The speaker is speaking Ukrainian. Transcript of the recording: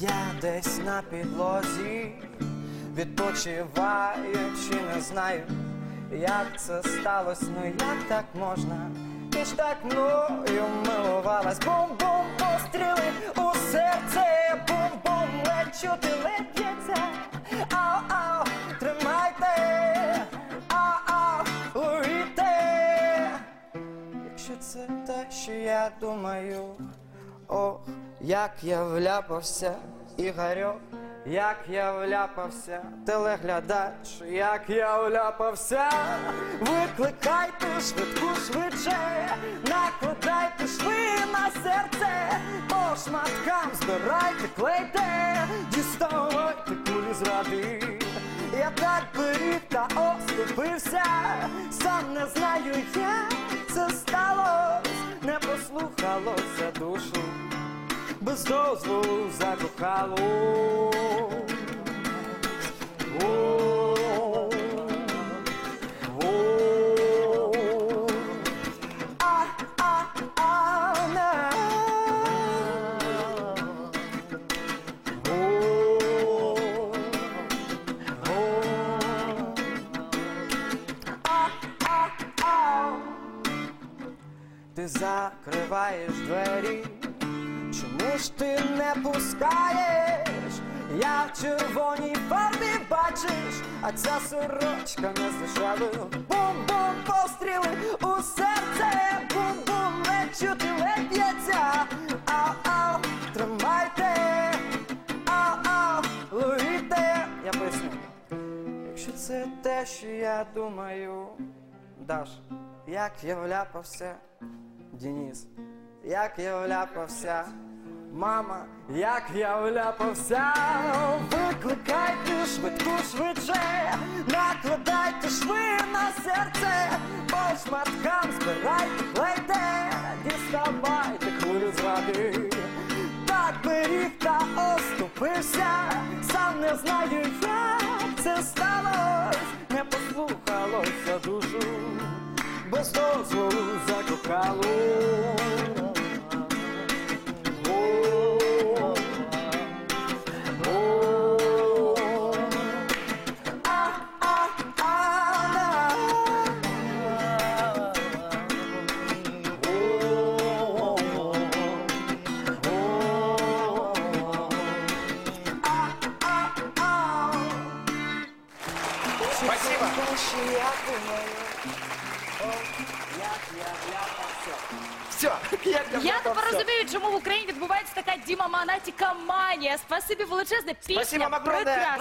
Я десь на підлозі відпочиваю, чи не знаю, як це сталося, ну як так можна? Ти ж так мною милувалась. Бум-бум, постріли у серце, бум-бум, ледь чути, ледь б'ється. Ау-ау, тримайте, ау-ау, ловіте. Якщо це те, що я думаю, ох, як я вляпався, Ігорьок, як я вляпався, телеглядач, як я вляпався. Викликайте швидку швидше, накладайте шви на серце, по шматкам збирайте, клейте, діставайте кулі зради. Я так беріг та оступився, сам не знаю, як це сталось, не послухалося душу, без дозволу закохало. Ти закриваєш двері, чому ж ти не пускаєш? Я в червоній фарбі, бачиш, а ця сорочка не здешевила. Бум-бум, постріли у серце, бум-бум, ледь чути, ледь б'ється. Ау-ау, тримайте, ау-ау, ловіте. Я поясню. Якщо це те, що я думаю, Даш, як я вляпався, Денис, як я вляпався, мама, як я вляпався. Викликайте швидку швидше, накладайте шви на серце, по шматкам збирайте, клейте, діставайте хвилю зради. Так беріг та оступився, сам не знаю, як це сталось, не послухалося душу, без дозволу закохало. Спасибо. Все, Я тепер розумію, чому в Україні відбувається така Діма Монатіка манія. Спасибі величезне, пісня Спасибо вам огромное. прекрасна.